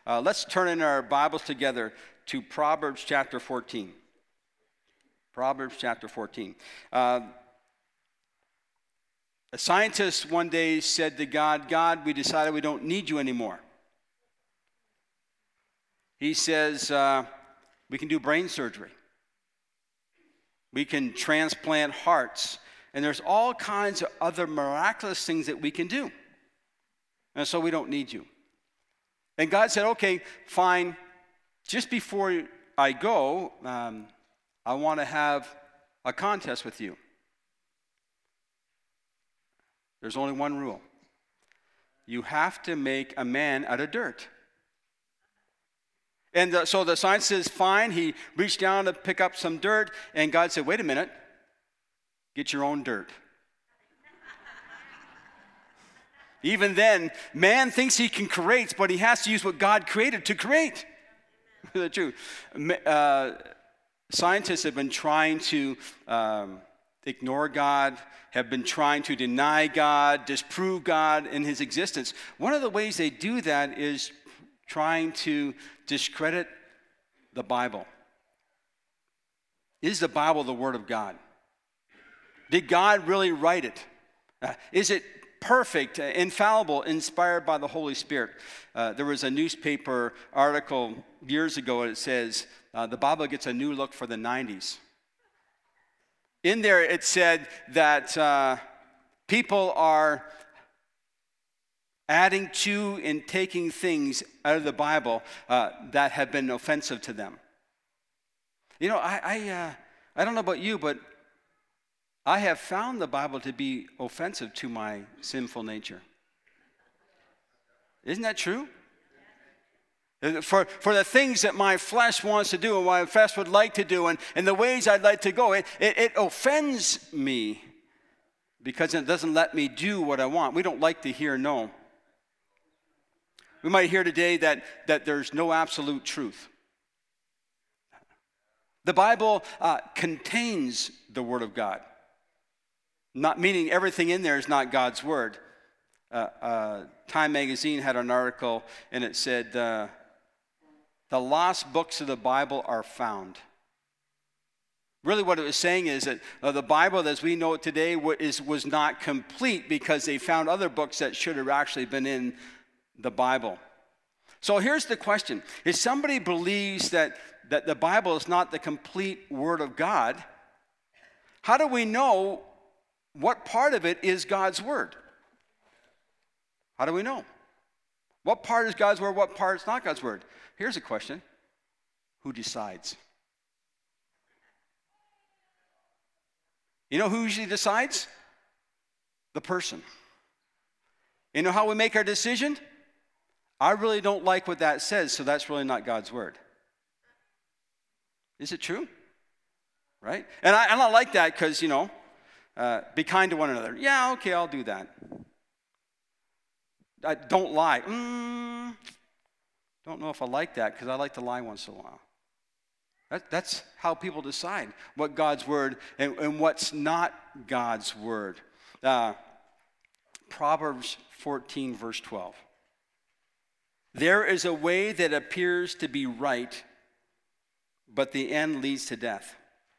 Let's turn in our Bibles together to Proverbs chapter 14. Proverbs chapter 14. A scientist one day said to God, God, we decided we don't need you anymore. He says, we can do brain surgery. We can transplant hearts. And there's all kinds of other miraculous things that we can do. And so we don't need you. And God said, okay, fine. Just before I go, I want to have a contest with you. There's only one rule. You have to make a man out of dirt. And so the scientist says, fine. He reached down to pick up some dirt, and God said, wait a minute. Get your own dirt. Even then, man thinks he can create, but he has to use what God created to create. That's true. Scientists have been trying to ignore God, have been trying to deny God, disprove God in his existence. One of the ways they do that is trying to discredit the Bible. Is the Bible the Word of God? Did God really write it? Is it perfect, infallible, inspired by the Holy Spirit? There was a newspaper article years ago that says the Bible gets a new look for the 90s. In there it said that people are adding to and taking things out of the Bible that have been offensive to them. You know, I don't know about you, but I have found the Bible to be offensive to my sinful nature. Isn't that true? For the things that my flesh wants to do and my flesh would like to do and the ways I'd like to go, it offends me because it doesn't let me do what I want. We don't like to hear no. We might hear today that there's no absolute truth. The Bible contains the Word of God. Not meaning everything in there is not God's Word. Time magazine had an article and it said, the lost books of the Bible are found. Really what it was saying is that the Bible as we know it today was not complete because they found other books that should have actually been in the Bible. So here's the question. If somebody believes that the Bible is not the complete Word of God, how do we know what part of it is God's Word? How do we know? What part is God's Word, what part is not God's Word? Here's a question. Who decides? You know who usually decides? The person. You know how we make our decision? I really don't like what that says, so that's really not God's Word. Is it true? Right? And I don't like that because, be kind to one another. Yeah, okay, I'll do that. Don't lie. Don't know if I like that because I like to lie once in a while. That's how people decide what God's Word and what's not God's Word. Proverbs 14, verse 12. There is a way that appears to be right, but the end leads to death.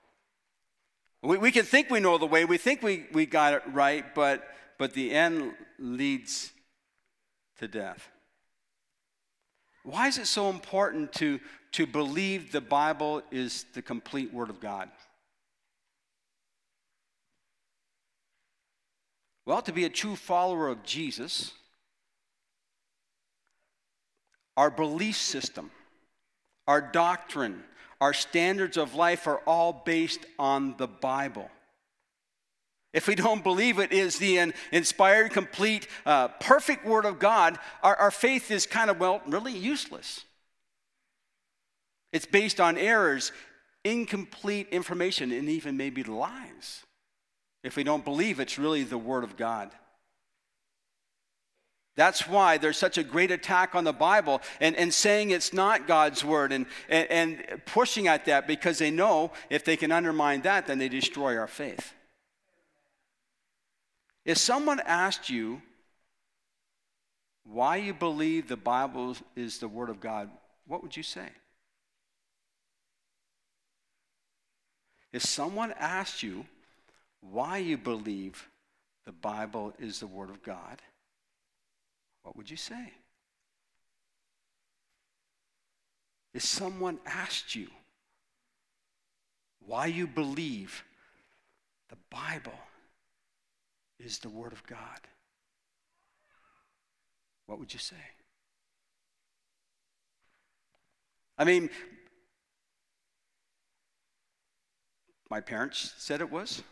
We can think we know the way. We think we got it right, but the end leads to death. Why is it so important to believe the Bible is the complete Word of God? Well, to be a true follower of Jesus, our belief system, our doctrine, our standards of life are all based on the Bible. If we don't believe it is the inspired, complete, perfect Word of God, our faith is kind of, really useless. It's based on errors, incomplete information, and even maybe lies. If we don't believe it's really the Word of God. That's why there's such a great attack on the Bible and saying it's not God's Word and pushing at that because they know if they can undermine that, then they destroy our faith. If someone asked you why you believe the Bible is the Word of God, what would you say? If someone asked you why you believe the Bible is the Word of God, what would you say? If someone asked you why you believe the Bible is the Word of God, what would you say? I mean, my parents said it was.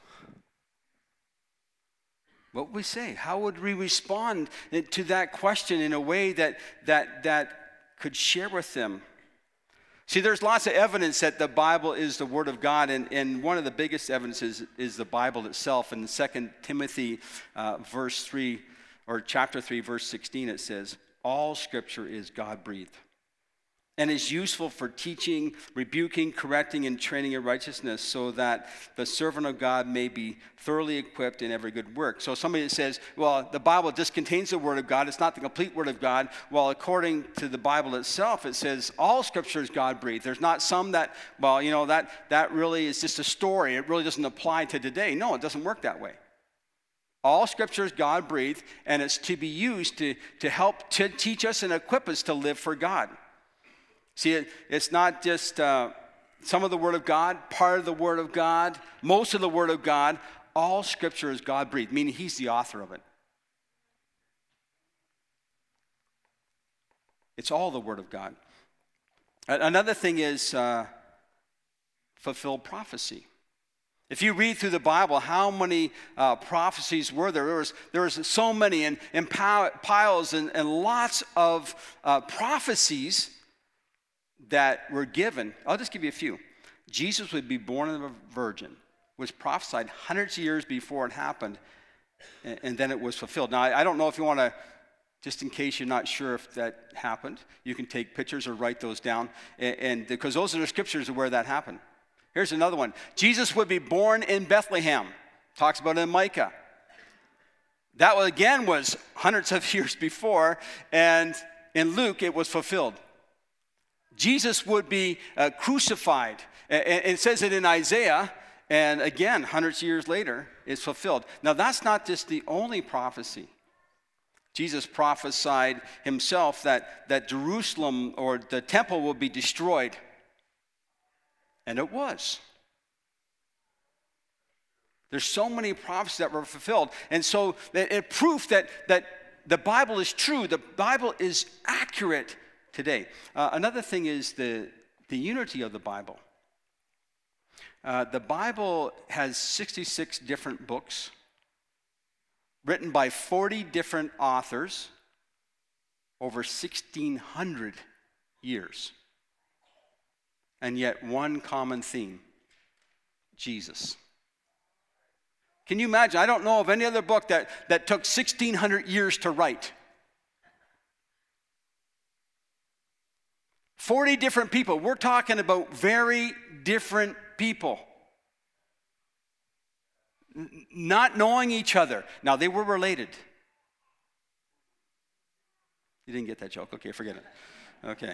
What would we say? How would we respond to that question in a way that could share with them? See, there's lots of evidence that the Bible is the Word of God, and one of the biggest evidences is the Bible itself. In 2 Timothy verse 3, or chapter 3, verse 16, it says, all Scripture is God-breathed and is useful for teaching, rebuking, correcting, and training in righteousness, so that the servant of God may be thoroughly equipped in every good work. So somebody that says, well, the Bible just contains the Word of God, it's not the complete Word of God. Well, according to the Bible itself, it says all Scripture is God-breathed. There's not some that, well, you know, that really is just a story. It really doesn't apply to today. No, it doesn't work that way. All Scripture is God-breathed, and it's to be used to help to teach us and equip us to live for God. See, it's not just some of the Word of God, part of the Word of God, most of the Word of God. All Scripture is God-breathed, meaning He's the author of it. It's all the Word of God. Another thing is fulfilled prophecy. If you read through the Bible, how many prophecies were there? There was so many, and piles and lots of prophecies that were given. I'll just give you a few. Jesus would be born of a virgin, was prophesied hundreds of years before it happened, and then it was fulfilled. Now, I don't know if you want to, just in case you're not sure if that happened, you can take pictures or write those down, and because those are the scriptures of where that happened. Here's another one. Jesus would be born in Bethlehem. Talks about it in Micah. That, again, was hundreds of years before, and in Luke, it was fulfilled. Jesus would be crucified. And it says it in Isaiah, and again, hundreds of years later, it's fulfilled. Now, that's not just the only prophecy. Jesus prophesied himself that Jerusalem, or the temple, will be destroyed. And it was. There's so many prophecies that were fulfilled. And so it proof that the Bible is true. The Bible is accurate today. Another thing is the unity of the Bible. The Bible has 66 different books written by 40 different authors over 1,600 years. And yet one common theme, Jesus. Can you imagine? I don't know of any other book that took 1,600 years to write. 40 different people. We're talking about very different people. Not knowing each other. Now, they were related. You didn't get that joke? Okay, forget it. Okay.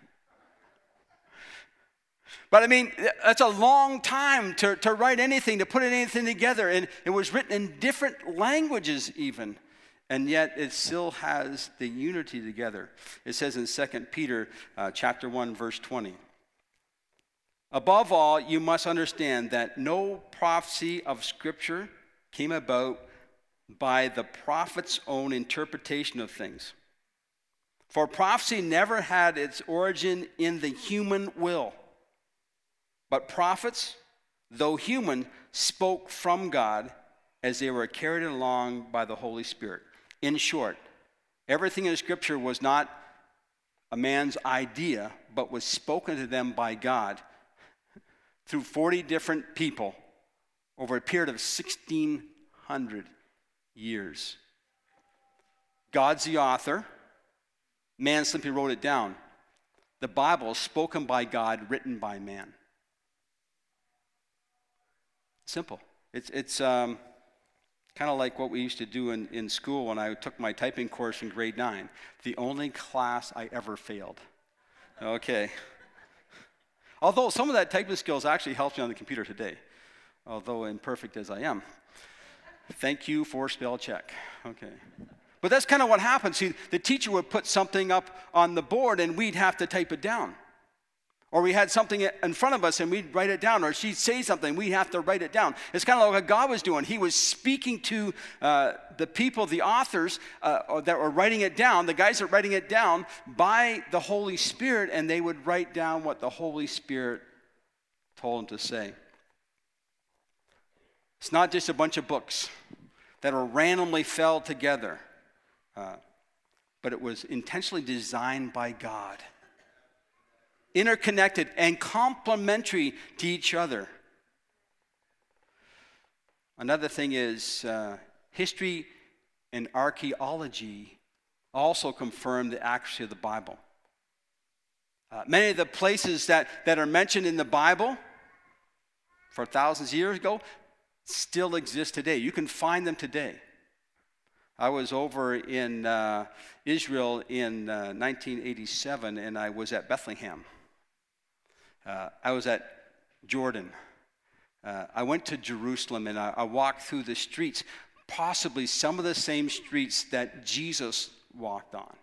But I mean, that's a long time to write anything, to put anything together. And it was written in different languages even. And yet it still has the unity together. It says in 2 Peter chapter 1, verse 20. Above all, you must understand that no prophecy of Scripture came about by the prophet's own interpretation of things. For prophecy never had its origin in the human will. But prophets, though human, spoke from God as they were carried along by the Holy Spirit. In short, everything in Scripture was not a man's idea, but was spoken to them by God through 40 different people over a period of 1,600 years. God's the author. Man simply wrote it down. The Bible is spoken by God, written by man. Simple. It's Kind of like what we used to do in school when I took my typing course in grade 9. The only class I ever failed. Okay. Although some of that typing skills actually helps me on the computer today, although imperfect as I am. Thank you for spell check. Okay. But that's kind of what happens. See, the teacher would put something up on the board and we'd have to type it down. Or we had something in front of us and we'd write it down. Or she'd say something, we'd have to write it down. It's kind of like what God was doing. He was speaking to the people, the authors that were writing it down, the guys that were writing it down by the Holy Spirit, and they would write down what the Holy Spirit told them to say. It's not just a bunch of books that are randomly fell together, but it was intentionally designed by God. Interconnected and complementary to each other. Another thing is history and archaeology also confirm the accuracy of the Bible. Many of the places that are mentioned in the Bible for thousands of years ago still exist today. You can find them today. I was over in Israel in 1987, and I was at Bethlehem. I was at Jordan. I went to Jerusalem, and I walked through the streets, possibly some of the same streets that Jesus walked on.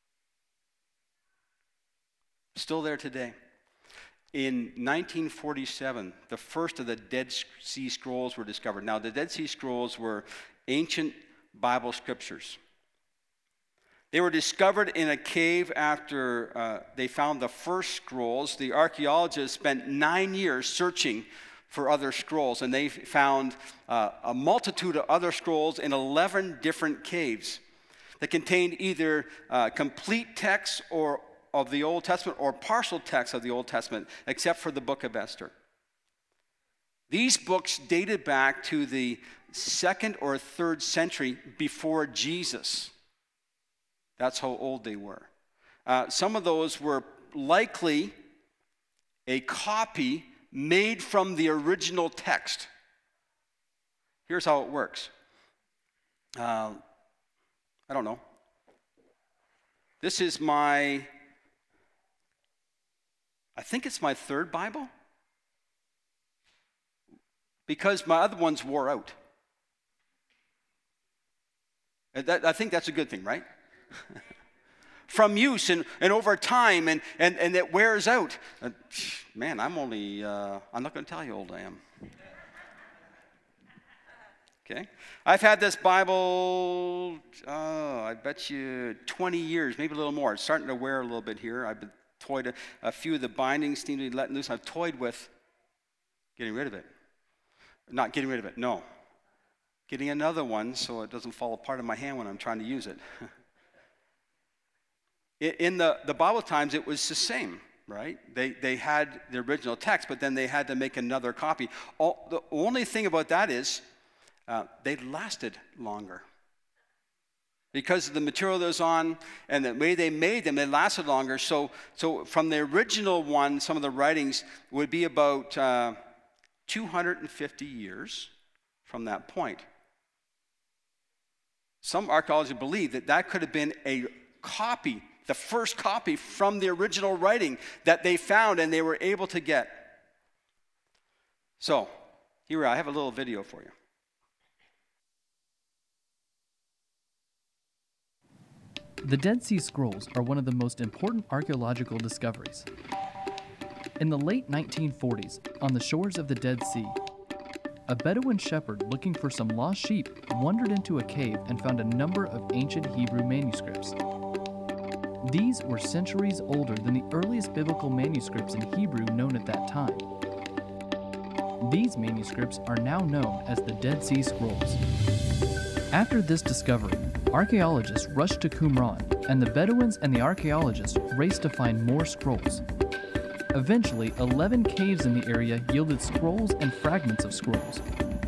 Still there today. In 1947, the first of the Dead Sea Scrolls were discovered. Now, the Dead Sea Scrolls were ancient Bible scriptures. They were discovered in a cave after they found the first scrolls. The archaeologists spent 9 years searching for other scrolls, and they found a multitude of other scrolls in 11 different caves that contained either complete texts of the Old Testament or partial texts of the Old Testament, except for the book of Esther. These books dated back to the 2nd or 3rd century before Jesus. That's how old they were. Some of those were likely a copy made from the original text. Here's how it works. I don't know. This is I think it's my 3rd Bible, because my other ones wore out. I think that's a good thing, right? From use and over time, and it wears out. Man, I'm not going to tell you how old I am. Okay? I've had this Bible, I bet you 20 years, maybe a little more. It's starting to wear a little bit here. I've been toyed a few of the bindings seem to be letting loose. I've toyed with getting rid of it. Not getting rid of it, no. Getting another one so it doesn't fall apart in my hand when I'm trying to use it. In the Bible times, it was the same, right? They had the original text, but then they had to make another copy. The only thing about that is they lasted longer. Because of the material that was on and the way they made them, they lasted longer. So from the original one, some of the writings would be about 250 years from that point. Some archaeologists believe that could have been a copy, the first copy from the original writing that they found and they were able to get. So, here I have a little video for you. The Dead Sea Scrolls are one of the most important archaeological discoveries. In the late 1940s, on the shores of the Dead Sea, a Bedouin shepherd looking for some lost sheep wandered into a cave and found a number of ancient Hebrew manuscripts. These were centuries older than the earliest biblical manuscripts in Hebrew known at that time. These manuscripts are now known as the Dead Sea Scrolls. After this discovery, archaeologists rushed to Qumran, and the Bedouins and the archaeologists raced to find more scrolls. Eventually, 11 caves in the area yielded scrolls and fragments of scrolls.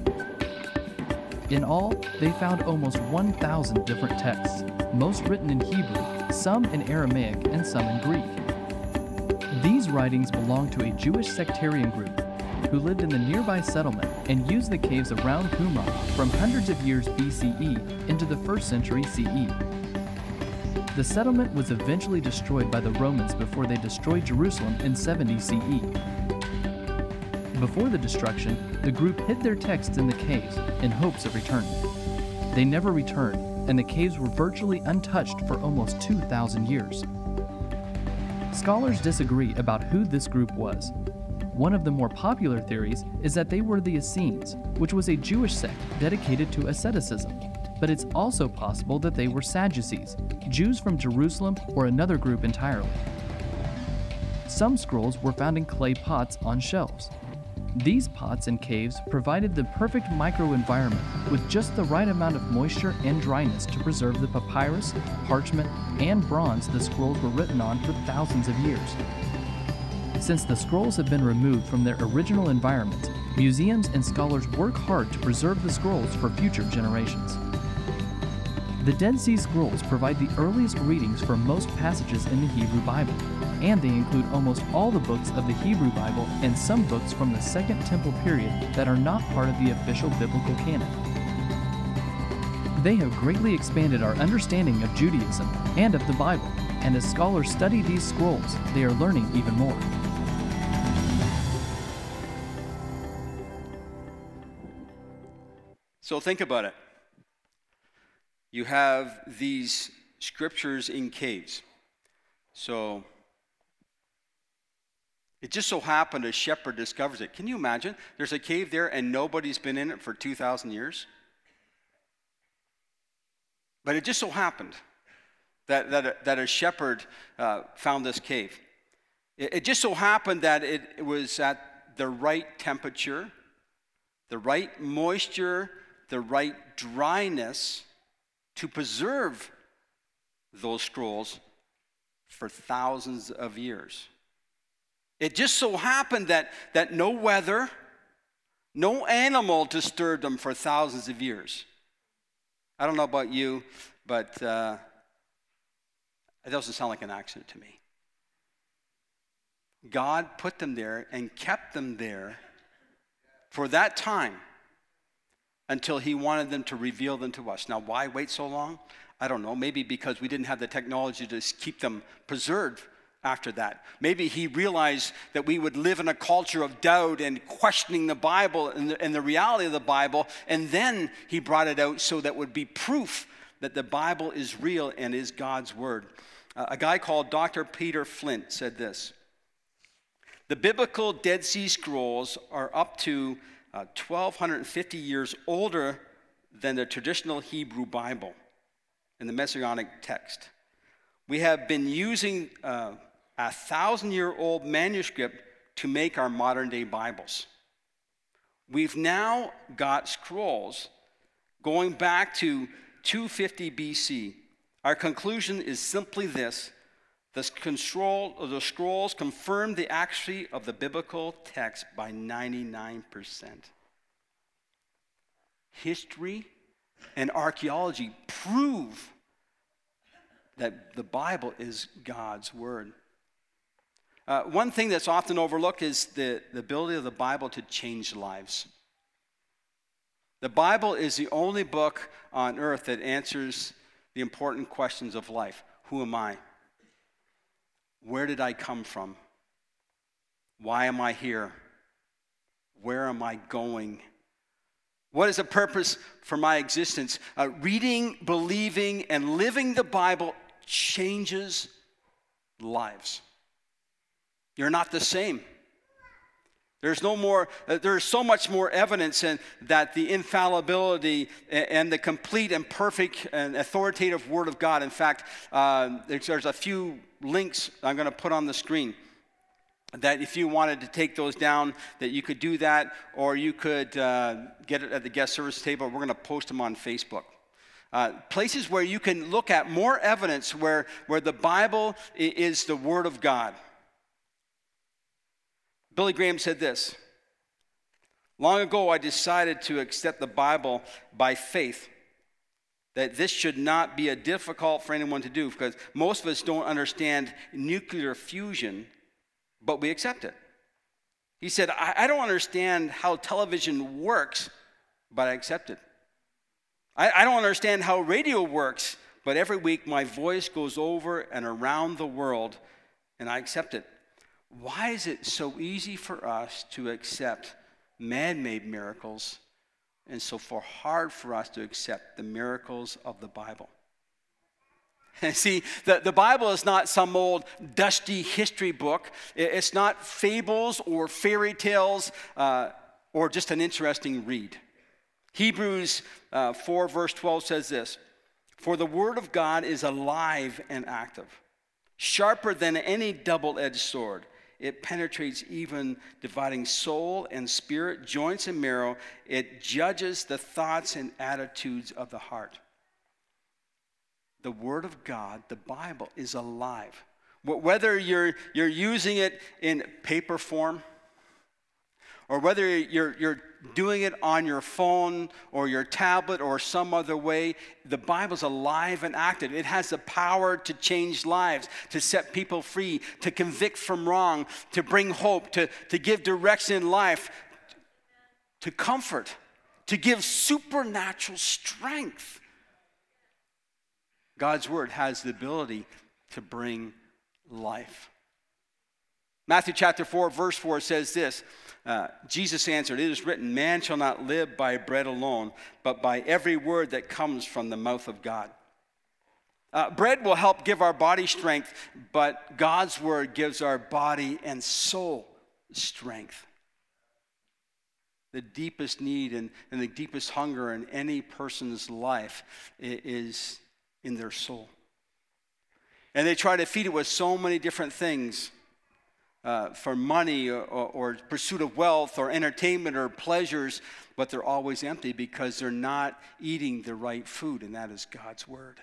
In all, they found almost 1,000 different texts, most written in Hebrew, some in Aramaic, and some in Greek. These writings belong to a Jewish sectarian group, who lived in the nearby settlement and used the caves around Qumran from hundreds of years BCE into the 1st century CE. The settlement was eventually destroyed by the Romans before they destroyed Jerusalem in 70 CE. Before the destruction, the group hid their texts in the caves in hopes of returning. They never returned, and the caves were virtually untouched for almost 2,000 years. Scholars disagree about who this group was. One of the more popular theories is that they were the Essenes, which was a Jewish sect dedicated to asceticism. But it's also possible that they were Sadducees, Jews from Jerusalem or another group entirely. Some scrolls were found in clay pots on shelves. These pots and caves provided the perfect microenvironment with just the right amount of moisture and dryness to preserve the papyrus, parchment, and bronze the scrolls were written on for thousands of years. Since the scrolls have been removed from their original environment, museums and scholars work hard to preserve the scrolls for future generations. The Dead Sea Scrolls provide the earliest readings for most passages in the Hebrew Bible, and they include almost all the books of the Hebrew Bible and some books from the Second Temple period that are not part of the official biblical canon. They have greatly expanded our understanding of Judaism and of the Bible, and as scholars study these scrolls, they are learning even more. So think about it. You have these scriptures in caves. So it just so happened a shepherd discovers it. Can you imagine? There's a cave there and nobody's been in it for 2,000 years. But it just so happened that a shepherd found this cave. It just so happened that it was at the right temperature, the right moisture, the right dryness to preserve those scrolls for thousands of years. It just so happened that no weather, no animal disturbed them for thousands of years. I don't know about you, but it doesn't sound like an accident to me. God put them there and kept them there for that time until he wanted them to reveal them to us. Now, why wait so long? I don't know. Maybe because we didn't have the technology to keep them preserved after that. Maybe he realized that we would live in a culture of doubt and questioning the Bible and the reality of the Bible, and then he brought it out so that it would be proof that the Bible is real and is God's word. A guy called Dr. Peter Flint said this: the biblical Dead Sea Scrolls are up to 1,250 years older than the traditional Hebrew Bible in the Messianic text. We have been using a 1,000-year-old manuscript to make our modern-day Bibles. We've now got scrolls going back to 250 BC. Our conclusion is simply this: the scrolls confirm the accuracy of the biblical text by 99%. History and archaeology prove that the Bible is God's word. One thing that's often overlooked is the ability of the Bible to change lives. The Bible is the only book on earth that answers the important questions of life. Who am I? Where did I come from? Why am I here? Where am I going? What is the purpose for my existence? Reading, believing, and living the Bible changes lives. You're not the same. There's so much more evidence that the infallibility and the complete and perfect and authoritative Word of God. In fact, there's a few links I'm going to put on the screen that if you wanted to take those down, that you could do that, or you could get it at the guest service table. We're going to post them on Facebook. Places where you can look at more evidence where the Bible is the Word of God. Billy Graham said this: long ago I decided to accept the Bible by faith, that this should not be difficult for anyone to do, because most of us don't understand nuclear fusion, but we accept it. He said, I don't understand how television works, but I accept it. I don't understand how radio works, but every week my voice goes over and around the world, and I accept it. Why is it so easy for us to accept man-made miracles and so far hard for us to accept the miracles of the Bible? And see, the Bible is not some old dusty history book. It's not fables or fairy tales or just an interesting read. Hebrews 4 verse 12 says this, "For the word of God is alive and active, sharper than any double-edged sword. It penetrates even dividing soul and spirit, joints and marrow. It judges the thoughts and attitudes of the heart." The Word of God, the Bible, is alive. Whether you're using it in paper form, or whether you're doing it on your phone or your tablet or some other way, the Bible's alive and active. It has the power to change lives, to set people free, to convict from wrong, to bring hope, to give direction in life, to comfort, to give supernatural strength. God's word has the ability to bring life. Matthew chapter 4, verse 4 says this, Jesus answered, "It is written, man shall not live by bread alone, but by every word that comes from the mouth of God." Bread will help give our body strength, but God's word gives our body and soul strength. The deepest need and the deepest hunger in any person's life is in their soul. And they try to feed it with so many different things. For money or pursuit of wealth or entertainment or pleasures, but they're always empty because they're not eating the right food, and that is God's word.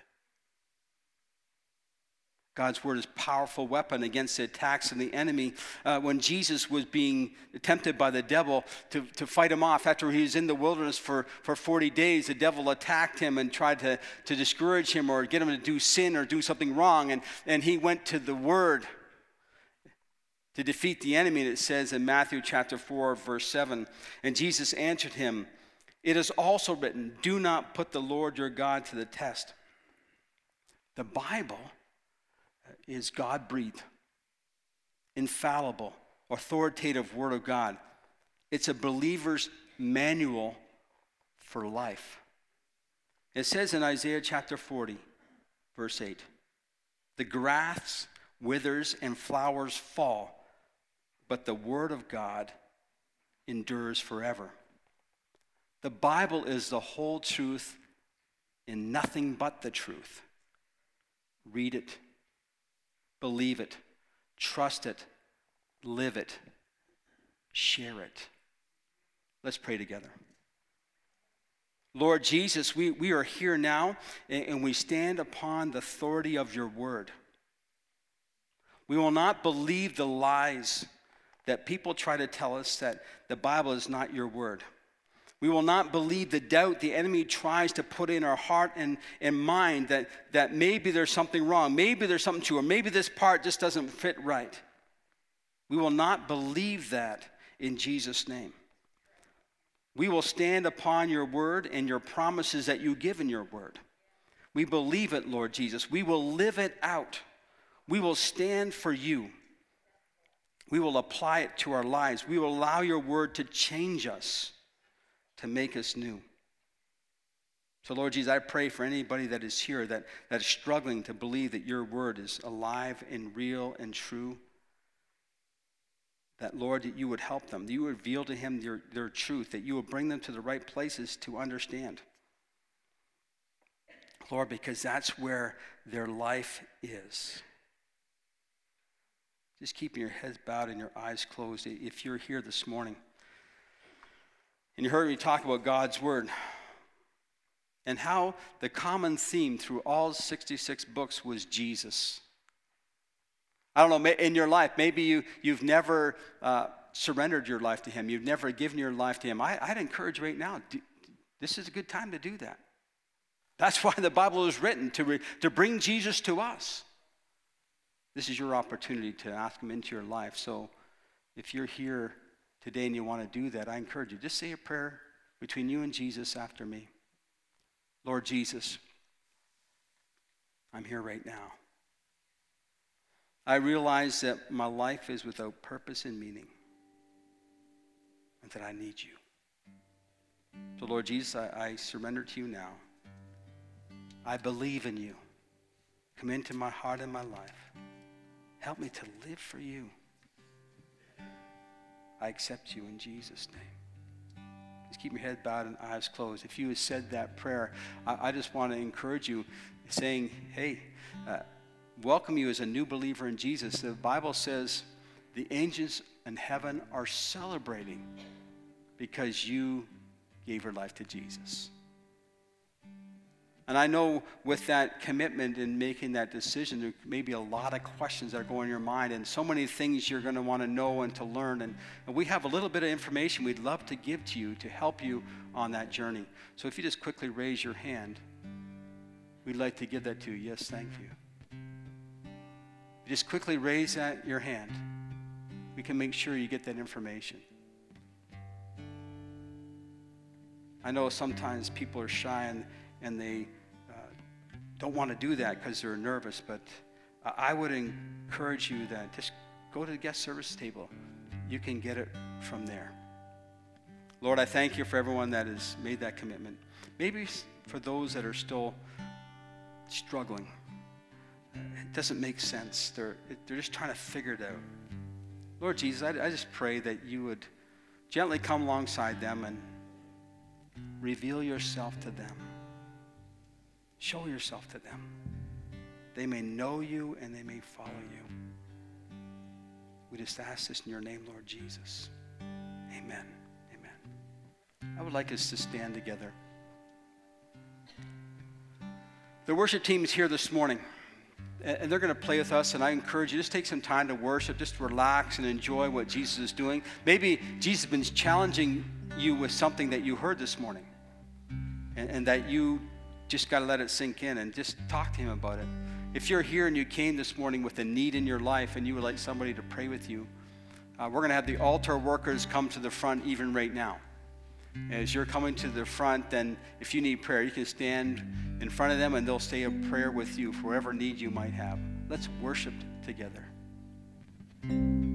God's word is a powerful weapon against the attacks of the enemy. When Jesus was being tempted by the devil to fight him off after he was in the wilderness for 40 days, the devil attacked him and tried to discourage him or get him to do sin or do something wrong, and he went to the word to defeat the enemy. And it says in Matthew chapter 4, verse 7, "And Jesus answered him, 'It is also written, do not put the Lord your God to the test.'" The Bible is God-breathed, infallible, authoritative word of God. It's a believer's manual for life. It says in Isaiah chapter 40, verse 8, "The grass withers and flowers fall, but the word of God endures forever." The Bible is the whole truth and nothing but the truth. Read it, believe it, trust it, live it, share it. Let's pray together. Lord Jesus, we are here now and we stand upon the authority of your word. We will not believe the lies that people try to tell us that the Bible is not your word. We will not believe the doubt the enemy tries to put in our heart and mind that maybe there's something wrong, maybe there's something true, or maybe this part just doesn't fit right. We will not believe that in Jesus' name. We will stand upon your word and your promises that you give in your word. We believe it, Lord Jesus. We will live it out. We will stand for you. We will apply it to our lives. We will allow your word to change us, to make us new. So, Lord Jesus, I pray for anybody that is here that is struggling to believe that your word is alive and real and true, that, Lord, that you would help them, that you would reveal to him their truth, that you would bring them to the right places to understand. Lord, because that's where their life is. Just keeping your heads bowed and your eyes closed. If you're here this morning and you heard me talk about God's word and how the common theme through all 66 books was Jesus. I don't know, in your life, maybe you've never surrendered your life to him. You've never given your life to him. I'd encourage right now, this is a good time to do that. That's why the Bible is written, to bring Jesus to us. This is your opportunity to ask him into your life. So if you're here today and you want to do that, I encourage you, just say a prayer between you and Jesus after me. Lord Jesus, I'm here right now. I realize that my life is without purpose and meaning, and that I need you. So Lord Jesus, I surrender to you now. I believe in you. Come into my heart and my life. Help me to live for you. I accept you in Jesus' name. Just keep your head bowed and eyes closed. If you have said that prayer, I just want to encourage you, saying, hey, welcome you as a new believer in Jesus. The Bible says the angels in heaven are celebrating because you gave your life to Jesus. And I know with that commitment and making that decision, there may be a lot of questions that are going in your mind and so many things you're going to want to know and to learn. And we have a little bit of information we'd love to give to you to help you on that journey. So if you just quickly raise your hand, we'd like to give that to you. Yes, thank you. You just quickly raise your hand. We can make sure you get that information. I know sometimes people are shy and they don't want to do that because they're nervous, but I would encourage you that just go to the guest service table. You can get it from there. Lord, I thank you for everyone that has made that commitment. Maybe for those that are still struggling, it doesn't make sense. They're just trying to figure it out. Lord Jesus, I just pray that you would gently come alongside them and reveal yourself to them. Show yourself to them. They may know you and they may follow you. We just ask this in your name, Lord Jesus. Amen. Amen. I would like us to stand together. The worship team is here this morning, and they're going to play with us, and I encourage you, just take some time to worship, just relax and enjoy what Jesus is doing. Maybe Jesus has been challenging you with something that you heard this morning, and that you just got to let it sink in and just talk to him about it. If you're here and you came this morning with a need in your life and you would like somebody to pray with you, we're going to have the altar workers come to the front even right now. As you're coming to the front, then if you need prayer, you can stand in front of them and they'll say a prayer with you for whatever need you might have. Let's worship together.